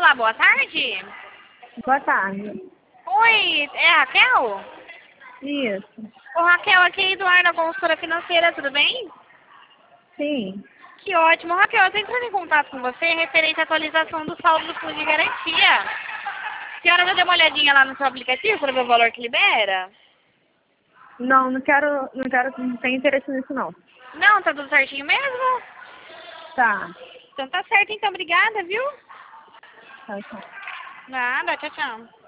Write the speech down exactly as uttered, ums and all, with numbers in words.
Olá, boa tarde. Boa tarde. Oi, é a Raquel? Isso. Ô, Raquel, aqui é Eduardo, a consultora financeira, tudo bem? Sim. Que ótimo. Raquel, eu tô entrando em contato com você referente à atualização do saldo do fundo de garantia. A senhora já deu uma olhadinha lá no seu aplicativo para ver o valor que libera? Não, não quero, não quero, não tenho interesse nisso não. Não, tá tudo certinho mesmo? Tá. Então tá certo, então. Obrigada, viu? Tá, tá. Nada, tchau, tchau.